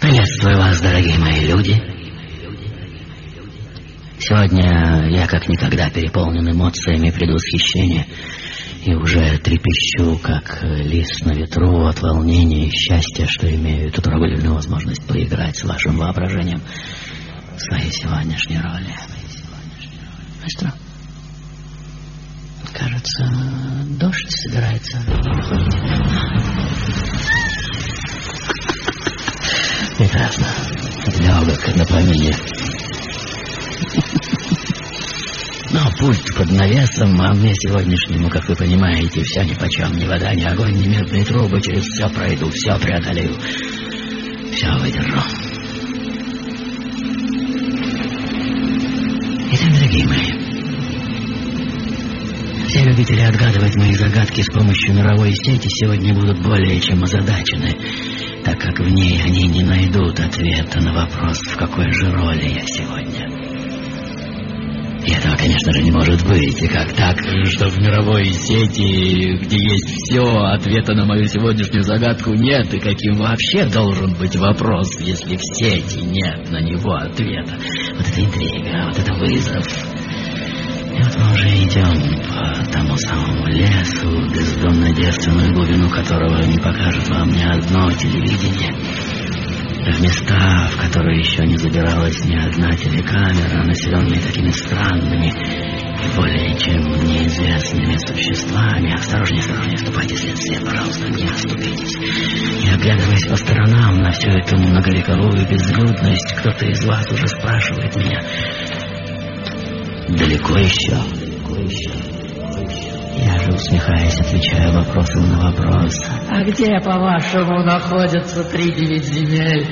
Приветствую вас, дорогие мои люди. Сегодня я как никогда переполнен эмоциями предвосхищения и уже трепещу, как лист на ветру от волнения и счастья, что имею эту трогательную возможность поиграть с вашим воображением в своей сегодняшней роли. А что? Кажется, дождь собирается. Прекрасно. Легок на помине. Но пульт под навесом, а мне сегодняшнему, как вы понимаете, все нипочем, ни вода, ни огонь, ни медные трубы, через все пройду, все преодолею, все выдержу. Итак, дорогие мои, все любители отгадывать мои загадки с помощью мировой сети сегодня будут более чем озадачены, так как в ней они не найдут ответа на вопрос, в какой же роли я сегодня. И этого, конечно же, не может быть. И как так, что в мировой сети, где есть все, ответа на мою сегодняшнюю загадку нет? И каким вообще должен быть вопрос, если в сети нет на него ответа? Вот это интрига, вот это вызов. И вот мы уже идем по тому самому лесу, бездонно-девственную глубину которого не покажет вам ни одно телевидение. В места, в которые еще не забиралась ни одна телекамера, населенные такими странными и более чем неизвестными существами. Осторожнее, осторожнее, ступайте след, пожалуйста, не оступитесь. И оглядываясь по сторонам на всю эту многовековую безлюдность, кто-то из вас уже спрашивает меня: далеко еще? Я же, усмехаясь, отвечаю вопросом на вопрос. А где, по-вашему, находятся 3-9 земель?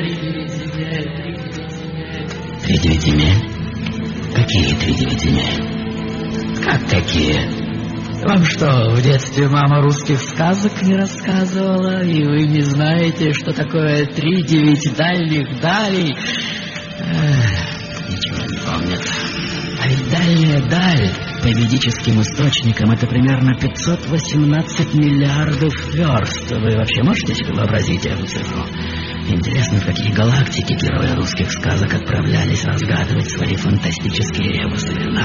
3-9 земель? Какие 3-9 земель? Как какие? Вам что, в детстве мама русских сказок не рассказывала, и вы не знаете, что такое 3-9 дальних далей? Ничего не помнят. А ведь дальняя даль по ведическим источникам это примерно 518 миллиардов верст. Вы вообще можете себе вообразить эту цифру? Интересно, в какие галактики герои русских сказок отправлялись разгадывать свои фантастические ребусы, верно?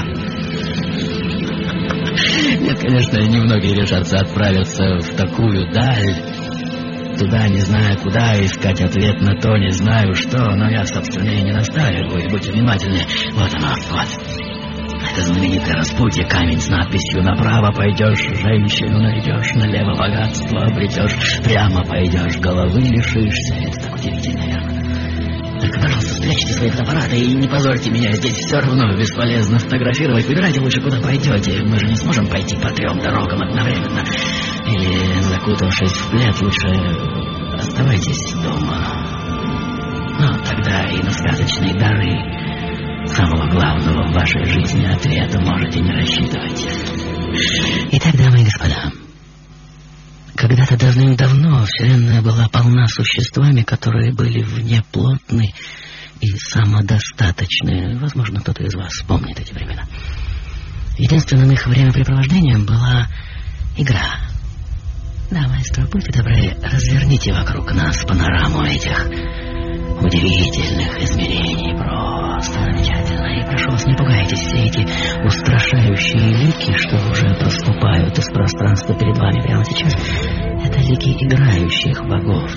Нет, конечно, немногие решатся отправиться в такую даль. Туда не знаю куда, искать ответ на то не знаю что, но я, собственно, и не настаиваю, и будьте внимательны. Вот оно, вот. Это знаменитое распутье, камень с надписью «Направо пойдешь, женщину найдешь, налево богатство обретешь, прямо пойдешь, головы лишишься». Это так удивительно, верно? Только, пожалуйста, спрячьте свои фотоаппараты и не позорьте меня, здесь все равно бесполезно фотографировать. Выбирайте лучше, куда пойдете, мы же не сможем пойти по 3 дорогам одновременно. Или, закутавшись в плед, лучше оставайтесь дома. Но тогда и на сказочные дары самого главного в вашей жизни ответа можете не рассчитывать. Итак, дамы и господа, когда-то давным-давно Вселенная была полна существами, которые были внеплотны и самодостаточны. Возможно, кто-то из вас вспомнит эти времена. Единственным их времяпрепровождением была игра. Да, маэстро, будьте добры, разверните вокруг нас панораму этих удивительных измерений. Просто замечательно. И прошу вас, не пугайтесь, все эти устрашающие лики, что уже проступают из пространства перед вами прямо сейчас, это лики играющих богов.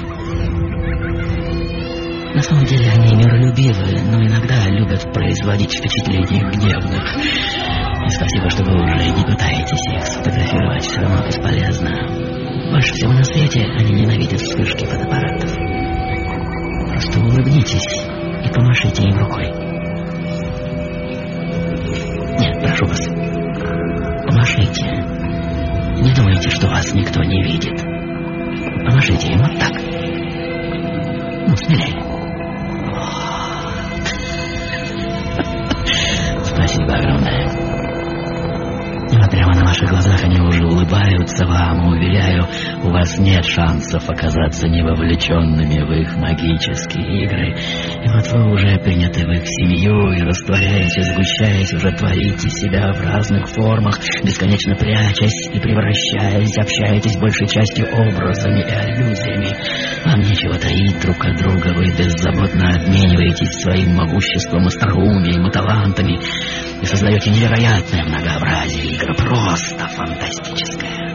На самом деле они миролюбивы, но иногда любят производить впечатление гневных. И спасибо, что вы уже не пытаетесь их сфотографировать, все равно бесполезно. Больше всего на свете они ненавидят вспышки фотоаппаратов. Просто улыбнитесь и помашите им рукой. Нет, прошу вас, помашите. Не думайте, что вас никто не видит. Помашите им вот так. Ну, смелее. Спасибо огромное. Вот прямо на ваших глазах они уже улыбаются вам, уверяю, у вас нет шансов оказаться невовлеченными в их магические игры. И вот вы уже приняты в их семью и, растворяясь и сгущаясь, уже творите себя в разных формах, бесконечно прячась и превращаясь, общаетесь большей частью образами и аллюзиями. Вам нечего таить друг от друга, вы беззаботно пользуетесь своим могуществом, остроумием и талантами и создаете невероятное многообразие игр, просто фантастическое.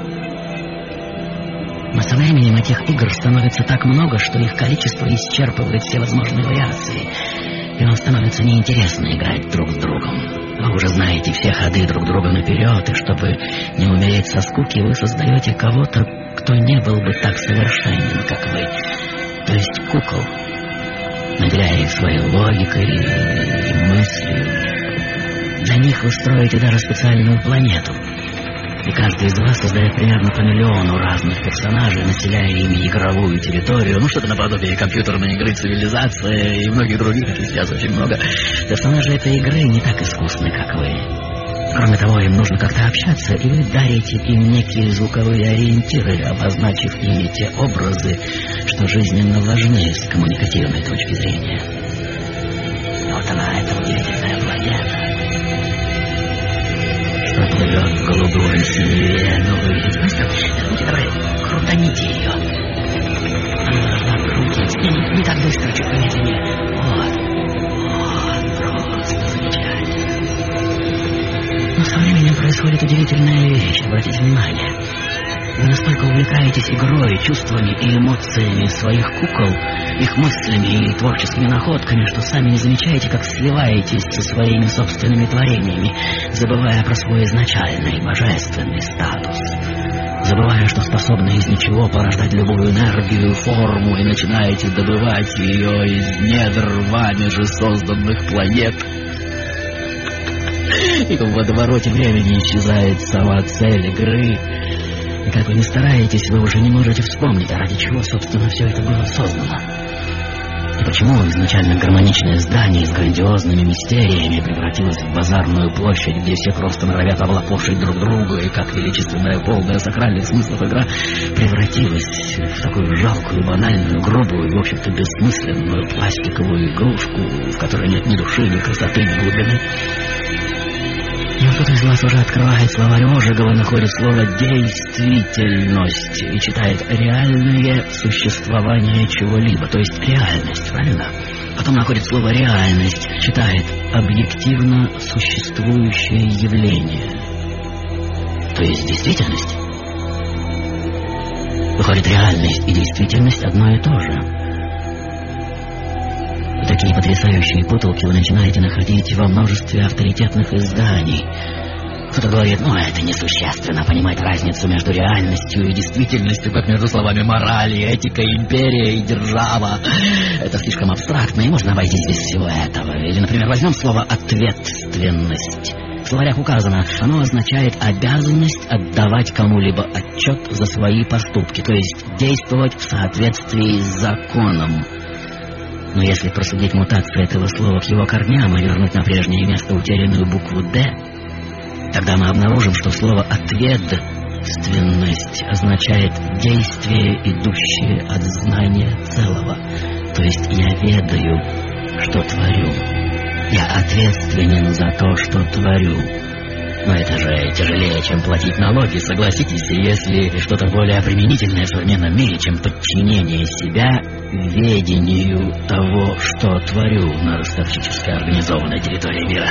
Но со временем этих игр становится так много, что их количество исчерпывает все возможные вариации, и вам становится неинтересно играть друг с другом. Вы уже знаете все ходы друг друга наперед, и чтобы не умереть со скуки, вы создаете кого-то, кто не был бы так совершенен, как вы, то есть кукол, наделяя их своей логикой и мыслью. Для них вы строите даже специальную планету, и каждый из вас создает примерно по миллиону разных персонажей, населяя ими игровую территорию, что-то наподобие компьютерной игры «Цивилизация» и многих других, их сейчас очень много. Персонажи этой игры не так искусны, как вы. Кроме того, им нужно как-то общаться, и вы дарите им некие звуковые ориентиры, обозначив ими те образы, что жизненно важны с коммуникативной точки зрения. Вот она, эта удивительная планета, что плывет в голубой синеве, но вы видите, просто, давай, крутаните ее. Она крутится, не так быстро, чуть помедленнее. Вот, просто замечательно. Но со временем происходит удивительная вещь, обратите внимание. Вы настолько увлекаетесь игрой, чувствами и эмоциями своих кукол, их мыслями и творческими находками, что сами не замечаете, как сливаетесь со своими собственными творениями, забывая про свой изначальный божественный статус, забывая, что способны из ничего порождать любую энергию, форму, и начинаете добывать ее из недр вами же созданных планет. И в водовороте времени исчезает сама цель игры. И как вы ни стараетесь, вы уже не можете вспомнить, ради чего, собственно, все это было создано. И почему изначально гармоничное здание с грандиозными мистериями превратилось в базарную площадь, где все просто норовят облапошить друг друга, и как величественная, полная сакральных смыслов игра превратилась в такую жалкую, банальную, грубую и, в общем-то, бессмысленную пластиковую игрушку, в которой нет ни души, ни красоты, ни глубины. Но кто-то из вас уже открывает словарь Ожегова, находит слово «действительность» и читает «реальное существование чего-либо», то есть реальность, правильно? Потом находит слово «реальность», читает «объективно существующее явление», то есть действительность. Выходит, реальность и действительность одно и то же. И такие потрясающие путалки вы начинаете находить во множестве авторитетных изданий. Кто-то говорит, это несущественно, понимать разницу между реальностью и действительностью, как между словами мораль, этика, империя и держава. Это слишком абстрактно, и можно обойтись без всего этого. Или, например, возьмем слово «ответственность». В словарях указано, оно означает обязанность отдавать кому-либо отчет за свои поступки, то есть действовать в соответствии с законом. Но если просудить мутацию этого слова к его корням и вернуть на прежнее место утерянную букву «Д», тогда мы обнаружим, что слово «ответственность» означает «действие, идущее от знания целого». То есть я ведаю, что творю. Я ответственен за то, что творю. Но это же тяжелее, чем платить налоги, согласитесь, если что-то более применительное в современном мире, чем подчинение себя ведению того, что творю на ростовщически организованной территории мира.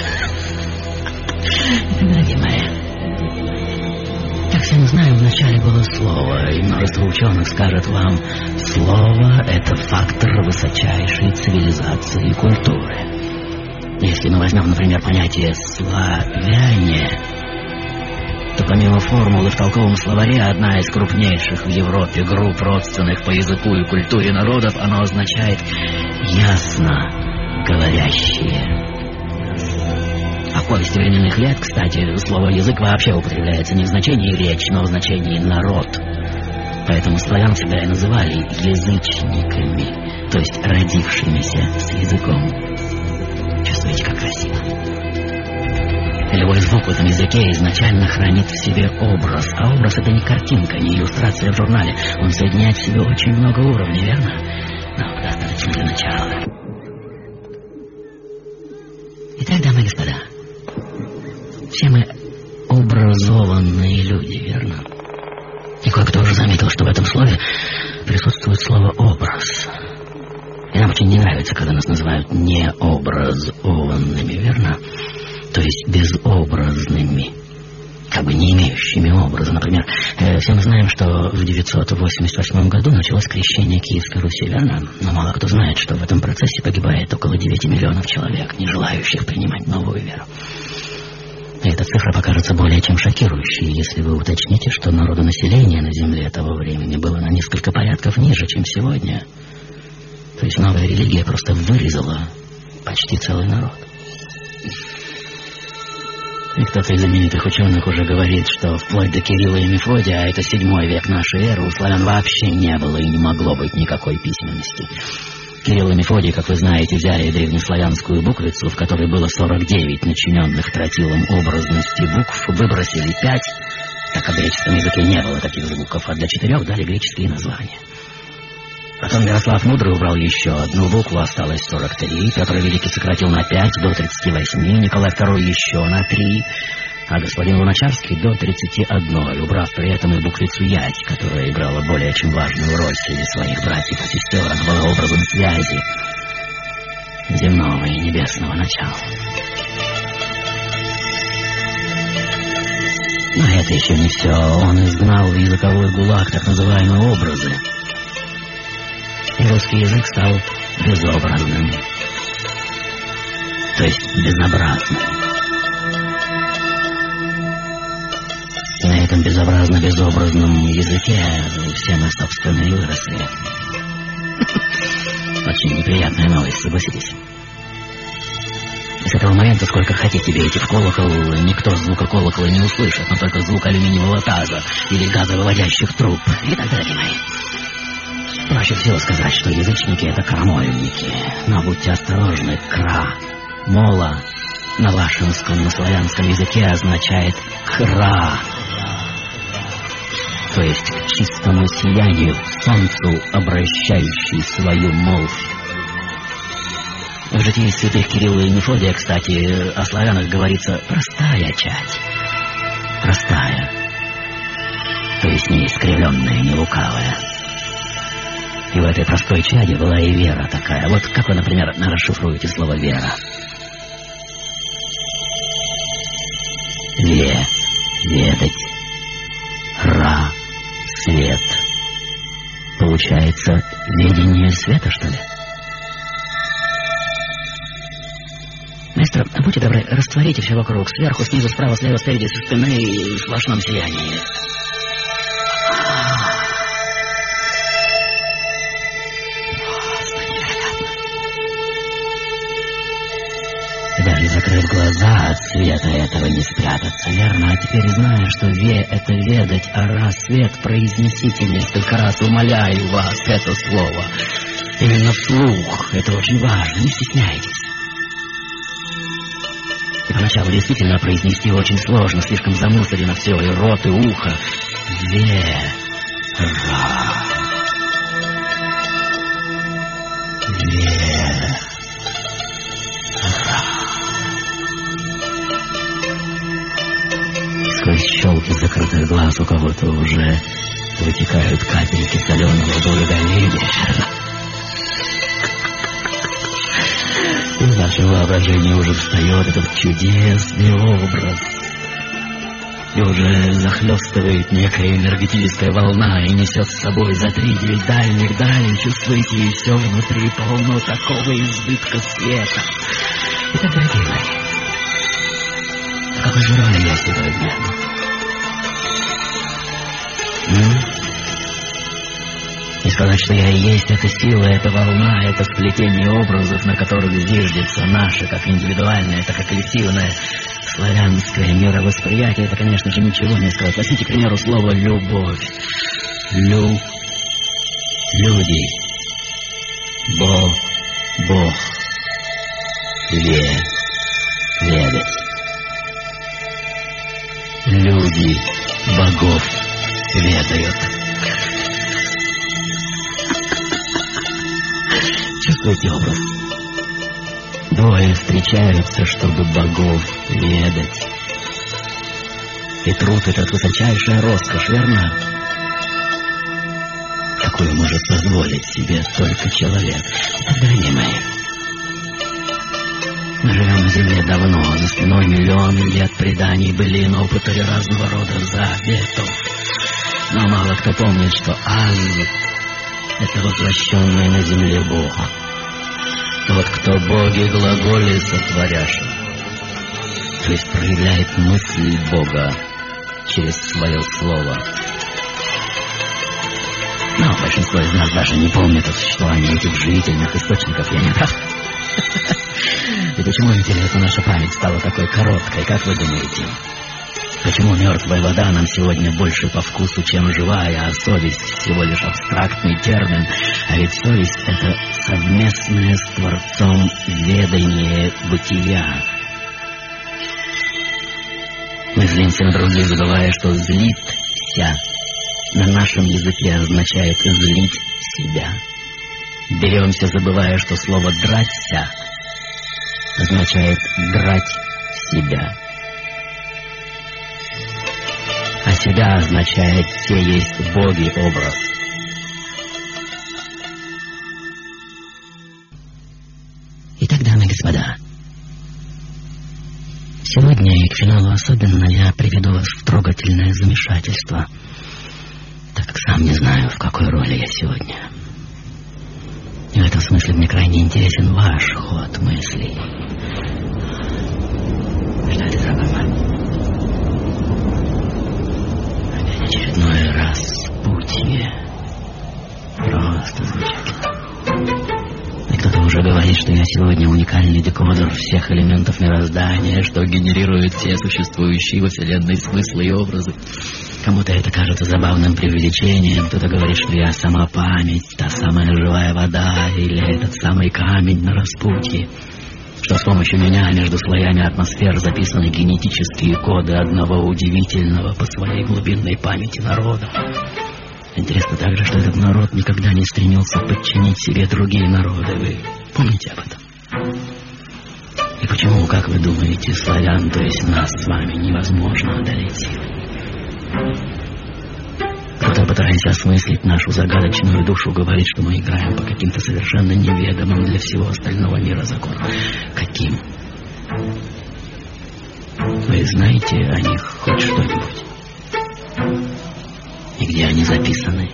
Дорогие мои, как все мы знаем, вначале было слово, и множество ученых скажет вам, слово — это фактор высочайшей цивилизации и культуры. Если мы возьмем, например, понятие «славяне», то помимо формулы в толковом словаре одна из крупнейших в Европе групп родственных по языку и культуре народов, оно означает «ясно говорящие». А в повести временных лет, кстати, слово «язык» вообще употребляется не в значении «речь», но в значении «народ». Поэтому славян всегда и называли язычниками, то есть родившимися с языком. Чувствуете, как красиво? Любой звук в этом языке изначально хранит в себе образ. А образ — это не картинка, не иллюстрация в журнале. Он соединяет в себе очень много уровней, верно? Но достаточно для начала. Итак, дамы и господа, все мы образованные люди, верно? И кое-кто уже заметил, что в этом слове присутствует слово «образ». И нам очень не нравится, когда нас называют необразованными, верно? То есть безобразными, как бы не имеющими образа. Например, все мы знаем, что в 988 году началось крещение Киевской Руси, верно? Но мало кто знает, что в этом процессе погибает около 9 миллионов человек, не желающих принимать новую веру. И эта цифра покажется более чем шокирующей, если вы уточните, что народонаселение на земле того времени было на несколько порядков ниже, чем сегодня. То есть новая религия просто вырезала почти целый народ. И кто-то из знаменитых ученых уже говорит, что вплоть до Кирилла и Мефодия, а это 7 век нашей эры, у славян вообще не было и не могло быть никакой письменности. Кирилл и Мефодий, как вы знаете, взяли древнеславянскую буквицу, в которой было 49 начиненных тротилом образности букв, выбросили 5, так как в греческом языке не было таких звуков, а для 4 дали греческие названия. Потом Ярослав Мудрый убрал еще одну букву, осталось 43, Петр Великий сократил на 5 до 38, Николай II еще на 3, а господин Луначарский до 31, убрав при этом и буквицу «ять», которая играла более чем важную роль среди своих братьев и сестер, она была образом связи земного и небесного начала. Но это еще не все. Он изгнал в языковой гулаг так называемые образы. И русский язык стал безобразным, то есть безобразным. И на этом безобразно-безобразном языке все мы, собственно, и выросли. Очень неприятная новость, согласитесь. И с этого момента, сколько хотите бейте в колокол, никто звука колокола не услышит, но только звук алюминиевого таза или газовыводящих труб и так далее. Проще всего сказать, что язычники — это крамольники. Но будьте осторожны, кра, мола на лашинском, на славянском языке означает кра. То есть к чистому сиянию, солнцу, обращающий свою молвь. В житии святых Кирилла и Мефодия, кстати, о славянах говорится «простая чать». Простая. То есть не искривленная, не лукавая. И в этой простой чаде была и вера такая. Вот как вы, например, расшифруете слово «вера»? Ведать. Ра. Свет. Получается, видение света, что ли? Маэстро, будьте добры, растворите все вокруг. Сверху, снизу, справа, слева, спереди, со спины и в сплошном сиянии. Даже закрыв глаза, от света этого не спрятаться, верно? А теперь, зная, что это ведать, а раз свет, произнесите несколько раз, умоляю вас, это слово. Именно вслух, это очень важно, не стесняйтесь. И поначалу действительно произнести очень сложно, слишком замусорено все, и рот, и ухо. Вера. Сквозь щелки закрытых глаз у кого-то уже вытекают капельки соленого благоговения. И в нашем воображении уже встает этот чудесный образ. И уже захлестывает некая энергетическая волна и несет с собой за 3-9 дальних далей. Чувствуете, и все внутри полно такого избытка света. Итак, дорогие мои, какой же роли я сегодня? И сказать, что я и есть эта сила, эта волна, это сплетение образов, на которых зиждется наше, как индивидуальное, так и коллективное славянское мировосприятие, это, конечно же, ничего не сказать. Возьмите, к примеру, слово «любовь». Люди. Бог. Ведать. Люди богов ведают. Чувствуете образ? Двое встречаются, чтобы богов ведать. И труд этот высочайшая роскошь, верно? Какую может позволить себе только человек. Дорогие мои, мы живем на земле давно, за спиной миллионы лет преданий, былин, опыта и разного рода заветов. Но мало кто помнит, что Аз — это воплощенный на земле Бог. Тот, кто боги глаголи сотворяши, то есть проявляет мысль Бога через свое слово. Но большинство из нас даже не помнит о существовании этих живительных источников, я не прав? И почему, интересно, наша память стала такой короткой, как вы думаете? Почему мертвая вода нам сегодня больше по вкусу, чем живая, а совесть всего лишь абстрактный термин? А ведь совесть — это совместное с Творцом ведание бытия. Мы злимся на других, забывая, что «злиться» на нашем языке означает «злить себя». Беремся, забывая, что слово «драться» означает «драть себя». А себя означает «все есть боги» образ. Итак, дамы и господа, сегодня и к финалу особенно я приведу вас в трогательное замешательство, так как сам не знаю, в какой роли я сегодня. И в этом смысле мне крайне интересен ваш ход мыслей. Что это за баба? Опять очередной распутье. Просто замечательно. И кто-то уже говорит, что я сегодня уникальный декодер всех элементов мироздания, что генерирует все существующие во Вселенной смыслы и образы. Кому-то это кажется забавным преувеличением, кто-то говорит, что я сама память, та самая живая вода или этот самый камень на распутье, что с помощью меня между слоями атмосфер записаны генетические коды одного удивительного по своей глубинной памяти народа. Интересно также, что этот народ никогда не стремился подчинить себе другие народы. Вы помните об этом? И почему, как вы думаете, славян, то есть нас с вами, невозможно одолеть силой? Кто-то, пытаясь осмыслить нашу загадочную душу, говорит, что мы играем по каким-то совершенно неведомым для всего остального мира законам. Каким? Вы знаете о них хоть что-нибудь? И где они записаны?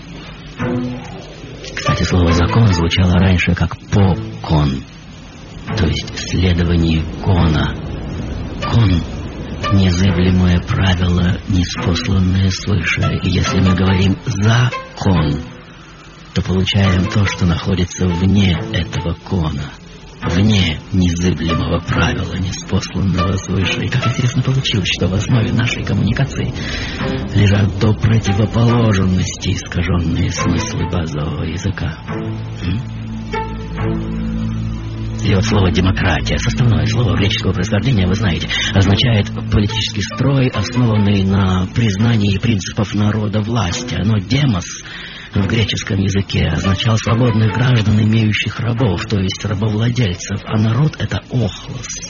Кстати, слово «закон» звучало раньше как «покон», то есть следование кона. Кон — незыблемое правило, ниспосланное свыше. И если мы говорим «закон», то получаем то, что находится вне этого кона, вне незыблемого правила, ниспосланного свыше. И как интересно получилось, что в основе нашей коммуникации лежат до противоположности искаженные смыслы базового языка. И вот слово «демократия», составное слово греческого происхождения, вы знаете, означает политический строй, основанный на признании принципов народа власти. Но «демос» в греческом языке означал свободных граждан, имеющих рабов, то есть рабовладельцев, а народ — это «охлос».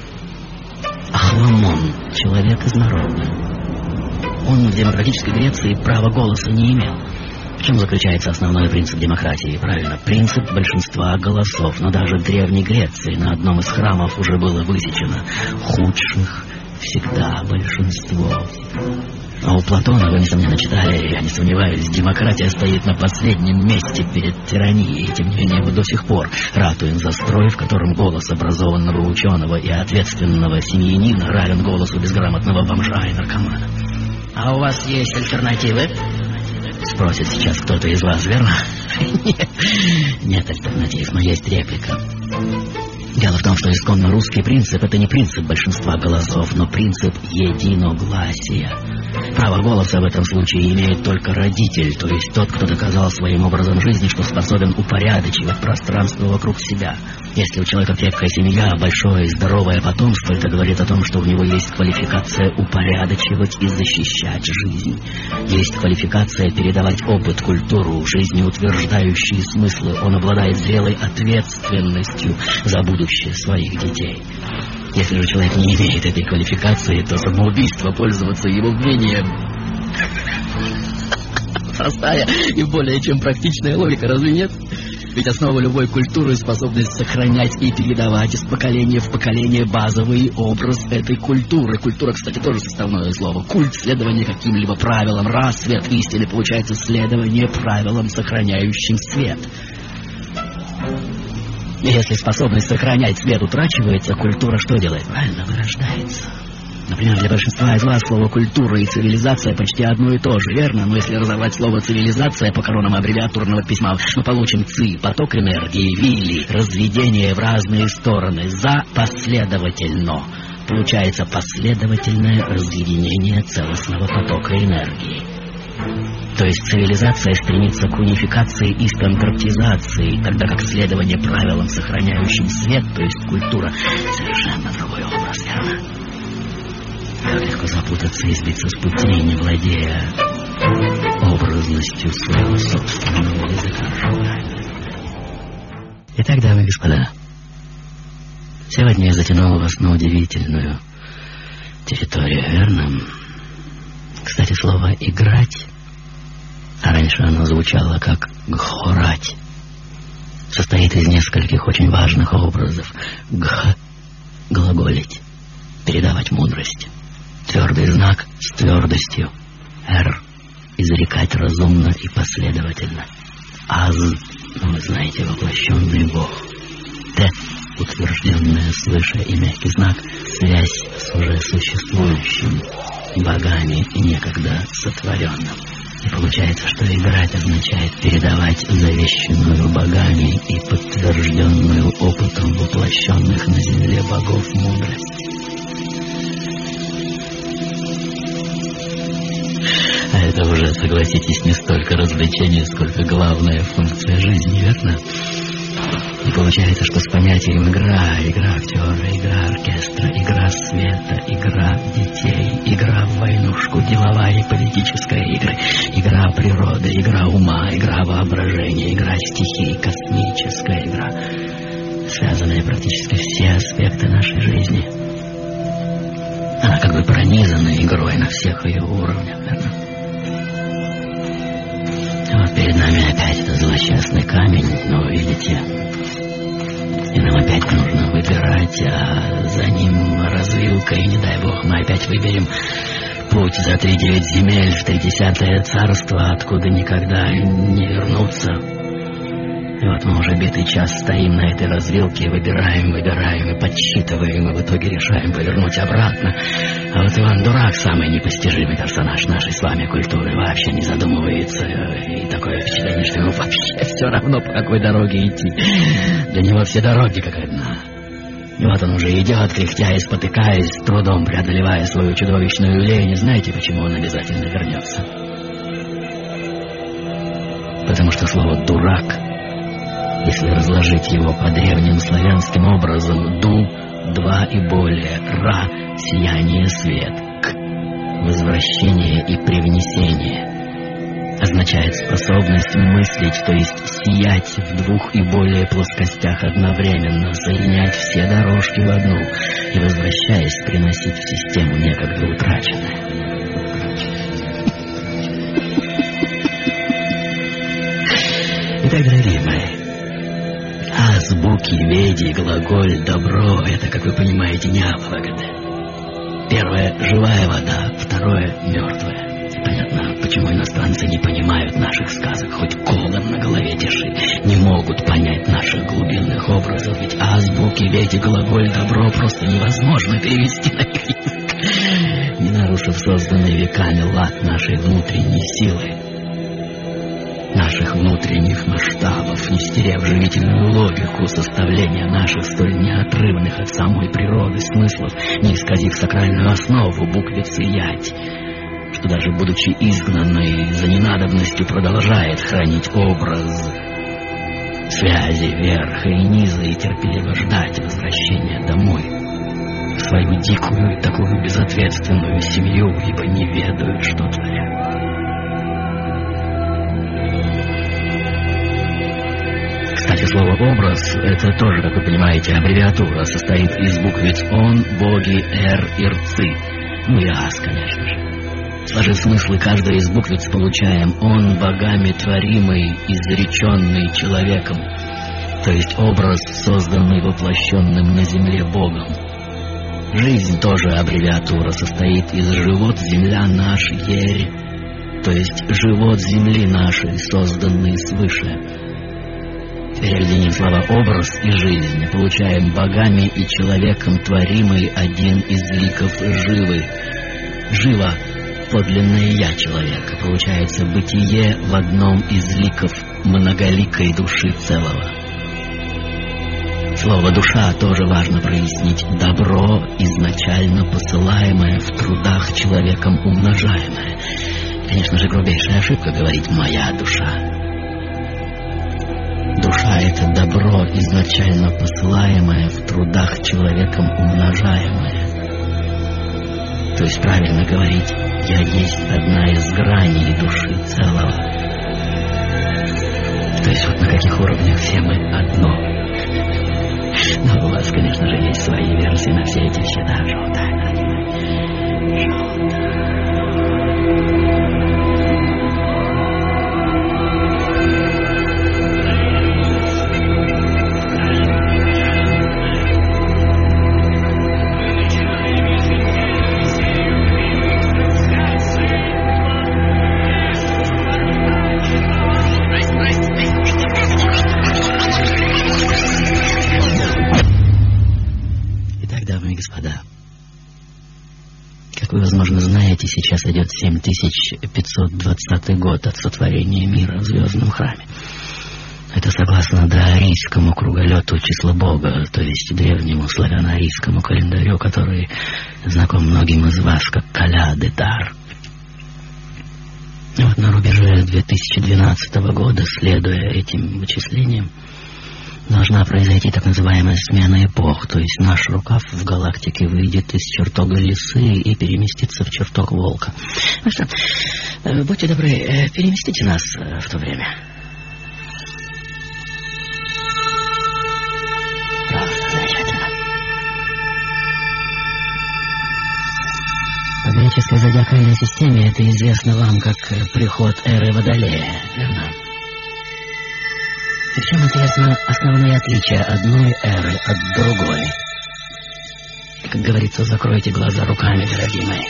Ахламон — человек из народа. Он в демократической Греции права голоса не имел. В чем заключается основной принцип демократии? Правильно, принцип большинства голосов. Но даже в Древней Греции на одном из храмов уже было высечено: худших всегда большинство. А у Платона, вы, несомненно, читали, я не сомневаюсь, демократия стоит на последнем месте перед тиранией. И, тем не менее, мы до сих пор ратуем за строй, в котором голос образованного ученого и ответственного семьянина равен голосу безграмотного бомжа и наркомана. А у вас есть альтернативы? Спросит сейчас кто-то из вас, верно? Нет альтернатив, но есть реплика. Дело в том, что исконно русский принцип — это не принцип большинства голосов, но принцип единогласия. Право голоса в этом случае имеет только родитель, то есть тот, кто доказал своим образом жизни, что способен упорядочивать пространство вокруг себя. Если у человека крепкая семья, большое и здоровое потомство, это говорит о том, что у него есть квалификация упорядочивать и защищать жизнь. Есть квалификация передавать опыт, культуру, жизнеутверждающие смыслы. Он обладает зрелой ответственностью за будущее своих детей. Если же человек не имеет этой квалификации, то самоубийство пользоваться его мнением простая и более чем практичная логика, разве нет? Ведь основа любой культуры — способность сохранять и передавать из поколения в поколение базовый образ этой культуры. Культура, кстати, тоже составное слово. Культ, следование каким-либо правилам. Раз свет истины получается следование правилам, сохраняющим свет. И если способность сохранять свет утрачивается, культура что делает? Правильно, вырождается. Например, для большинства из вас слово «культура» и «цивилизация» почти одно и то же, верно? Но если разорвать слово «цивилизация» по коронам аббревиатурного письма, мы получим «ци», поток энергии, «вили», разведение в разные стороны, «за», последовательно. Получается последовательное разъединение целостного потока энергии. То есть цивилизация стремится к унификации и стандартизации, тогда как следование правилам, сохраняющим свет, то есть культура, совершенно другой образ, верно? Как легко запутаться и сбиться с пути, не владея образностью своего собственного языка. Итак, дамы и господа, сегодня я затянул вас на удивительную территорию, верно? Кстати, слово «играть», а раньше оно звучало как «гхорать», состоит из нескольких очень важных образов. «Гх» — глаголить, передавать мудрость. Твердый знак с твердостью. «Р» — изрекать разумно и последовательно. «Аз» — вы знаете, воплощенный Бог. «Т» — утвержденное свыше и мягкий знак, связь с уже существующим, богами и некогда сотворенным. И получается, что играть означает передавать завещанную богами и подтвержденную опытом воплощенных на земле богов мудрость. А это уже, согласитесь, не столько развлечение, сколько главная функция жизни, верно? И получается, что с понятием игра актера, игра оркестра, игра света, игра детей, игра в войнушку, деловая и политическая игры, игра природы, игра ума, игра воображения, игра стихий, космическая игра, связанная практически все аспекты нашей жизни. Она как бы пронизана игрой на всех ее уровнях, верно? Вот перед нами опять этот злосчастный камень, но видите, и нам опять нужно выбирать, а за ним развилка, и не дай бог мы опять выберем путь за 3-9 земель в 30-е царство, откуда никогда не вернуться. И вот мы уже битый час стоим на этой развилке, выбираем и подсчитываем, и в итоге решаем повернуть обратно. А вот Иван Дурак, самый непостижимый персонаж нашей с вами культуры, вообще не задумывается, и такое впечатление, что ему вообще все равно, по какой дороге идти. Для него все дороги как одна. И вот он уже идет, кряхтя и спотыкаясь, с трудом преодолевая свою чудовищную лень. И знаете, почему он обязательно вернется? Потому что слово «дурак», если разложить его по древним славянским образом, «ду» — два и более, «ра» — сияние, свет, «к» — возвращение и привнесение, означает способность мыслить, то есть сиять в 2 и более плоскостях одновременно, соединять все дорожки в одну и, возвращаясь, приносить в систему некогда утраченное. Итак, дорогие мои, азбуки, веди, глаголь, добро — это, как вы понимаете, не абвагады. Первое — живая вода, второе — мертвая. И понятно, почему иностранцы не понимают наших сказок, хоть колом на голове держи, не могут понять наших глубинных образов, ведь азбуки, веди, глаголь, добро просто невозможно перевести на их язык, не нарушив созданный веками лад нашей внутренней силы, наших внутренних масштабов, не стерев живительную логику составления наших столь неотрывных от самой природы смыслов, не исказив сакральную основу буквицы «ять», что даже будучи изгнанной за ненадобностью продолжает хранить образ связи верха и низа и терпеливо ждать возвращения домой, в свою дикую и такую безответственную семью, ибо не ведают, что творят. Кстати, слово «образ» — это тоже, как вы понимаете, аббревиатура, состоит из буквиц «он», «боги», «р» и «рцы». Ну и «ас», конечно же. Сложив смыслы каждой из буквиц, получаем «он, богами творимый, изреченный человеком». то есть образ, созданный воплощенным на земле Богом. Жизнь, тоже аббревиатура, состоит из живот земля наш ерь, то есть живот земли нашей, созданный свыше. Теперь объединим слова «образ» и «жизнь». Получаем богами и человеком творимый один из ликов живы. Живо подлинное «я» человека. Получается бытие в одном из ликов многоликой души целого. Слово «душа» тоже важно прояснить. Добро, изначально посылаемое, в трудах человеком умножаемое. Конечно же, грубейшая ошибка говорить «моя душа». Душа — это добро, изначально посылаемое, в трудах человеком умножаемое. То есть правильно говорить «я есть одна из граней души целого». То есть вот на каких уровнях все мы одно. Но у вас, конечно же, есть свои версии на все эти вещи. Да, желтая, желтая. Господа, как вы, возможно, знаете, сейчас идет 7520 год от сотворения мира в Звездном храме. Это согласно доарийскому круголету числа Бога, то есть древнему славяно-арийскому календарю, который знаком многим из вас как Каля-де-Дар. Вот на рубеже 2012 года, следуя этим вычислениям, должна произойти так называемая смена эпох, то есть наш рукав в галактике выйдет из чертога лисы и переместится в чертог волка. Ну что, будьте добры, переместите нас в то время. Просто замечательно. В греческой зодиакальной системе это известно вам как приход эры Водолея, верно? И в чем, интересно, основные отличия одной эры от другой? Как говорится, закройте глаза руками, дорогие мои.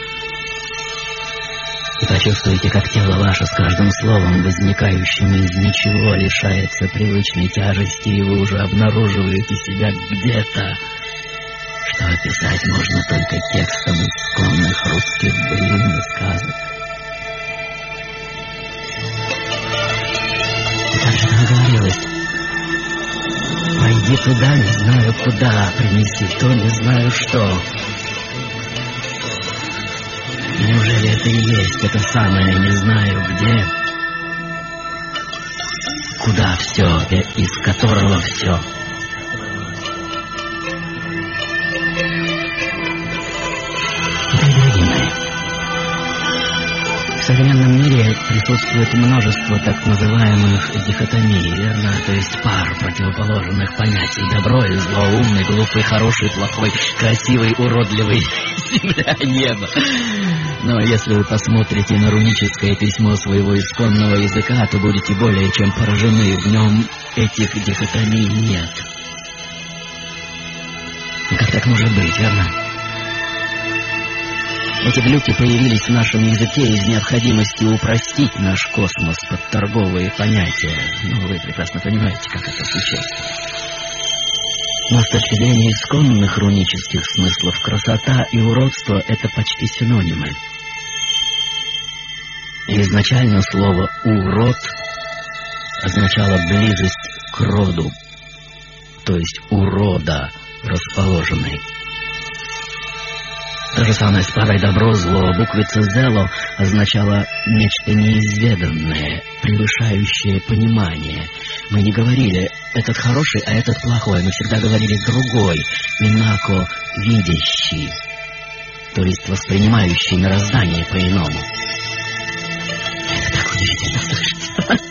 И почувствуйте, как тело ваше с каждым словом, возникающим из ничего, лишается привычной тяжести, и вы уже обнаруживаете себя где-то, что описать можно только текстом исконных русских былин и сказок. И как же там говорилось: «Пойди туда, не знаю куда, принеси то, не знаю что». Неужели это и есть это самое «не знаю где», куда все, из которого все? Дорогие мои, в современном мире присутствует множество так называемых дихотомий, верно? То есть пар противоположных понятий: добро и зло, умный, глупый, хороший, плохой, красивый, уродливый, земля, небо. Но если вы посмотрите на руническое письмо своего исконного языка, то будете более чем поражены. В нем этих дихотомий нет. И как так может быть, верно? Эти глюки появились в нашем языке из необходимости упростить наш космос под торговые понятия. Ну, вы прекрасно понимаете, как это случилось. Но с точки зрения исконных рунических смыслов, красота и уродство — это почти синонимы. И изначально слово «урод» означало близость к роду, то есть урода расположенной. То же самое с парой добро-зло. Буквица «зело» означала нечто неизведанное, превышающее понимание. Мы не говорили «этот хороший, а этот плохой». Мы всегда говорили «другой», «инако видящий», то есть воспринимающий мироздание по-иному. Это так удивительно слышать.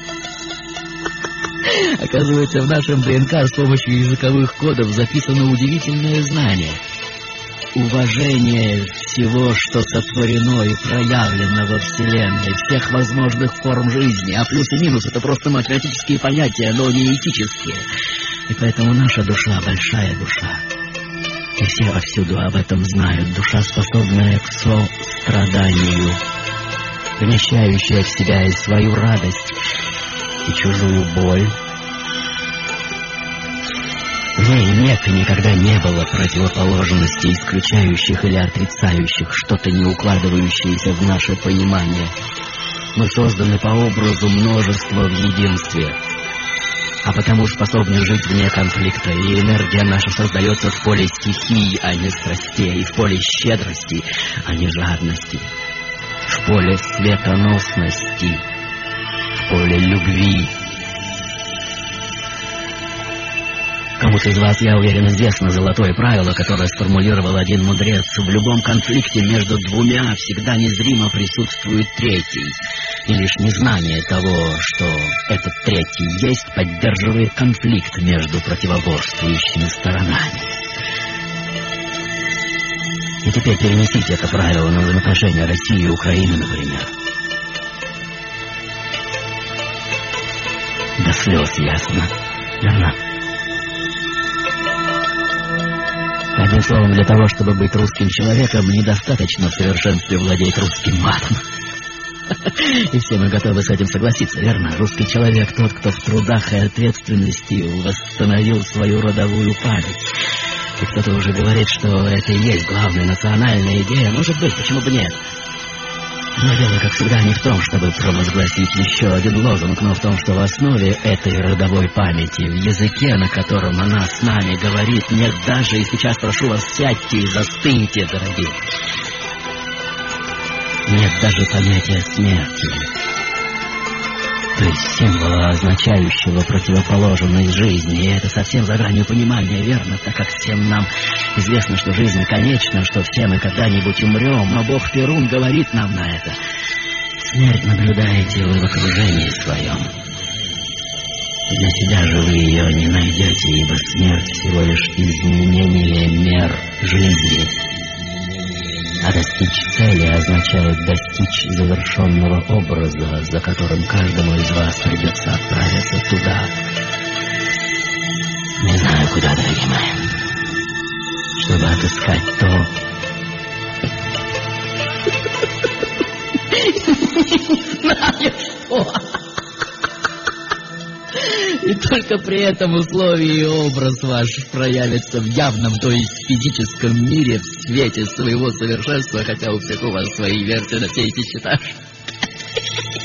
Оказывается, в нашем ДНК с помощью языковых кодов записано удивительное знание. уважение всего, что сотворено и проявлено во Вселенной, всех возможных форм жизни, а плюс и минус — это просто математические понятия, но не этические. И поэтому наша душа — большая душа. И все повсюду об этом знают. Душа, способная к состраданию, вмещающая в себя и свою радость, и чужую боль. В ней нет и никогда не было противоположностей, исключающих или отрицающих что-то, не укладывающееся в наше понимание. Мы созданы по образу множества в единстве, а потому способны жить вне конфликта, и энергия наша создается в поле стихий, а не страстей, в поле щедрости, а не жадности, в поле светоносности, в поле любви. Кому-то из вас, я уверен, известно золотое правило, которое сформулировал один мудрец: в любом конфликте между двумя всегда незримо присутствует третий, и лишь незнание того, что этот третий есть, поддерживает конфликт между противоборствующими сторонами. И теперь перенесите это правило на взаимоотношения России и Украины, например. До слез ясно, верно? Одним словом, для того, чтобы быть русским человеком, недостаточно в совершенстве владеть русским матом. И все мы готовы с этим согласиться, верно? Русский человек — тот, кто в трудах и ответственности восстановил свою родовую память. И кто-то уже говорит, что это и есть главная национальная идея. Может быть, почему бы нет? Но дело, как всегда, не в том, чтобы провозгласить еще один лозунг, но в том, что в основе этой родовой памяти, в языке, на котором она с нами говорит, нет даже, и сейчас прошу вас, сядьте и застыньте, дорогие, нет даже понятия смерти, то есть символа, означающего противоположность жизни. И это совсем за гранью понимания, верно? Так как всем нам известно, что жизнь конечна, что все мы когда-нибудь умрем, но Бог Перун говорит нам на это: смерть наблюдаете вы в окружении своем. Для себя же вы ее не найдете, ибо смерть всего лишь изменение мер жизни. А достичь цели означает достичь завершенного образа, за которым каждому из вас придется отправиться туда. Не знаю куда, дорогие мои, чтобы отыскать то... Не знаю что. И только при этом условии и образ ваш проявится в явном, то есть физическом мире, в свете своего совершенства, хотя у всех у вас свои версии на все эти счета.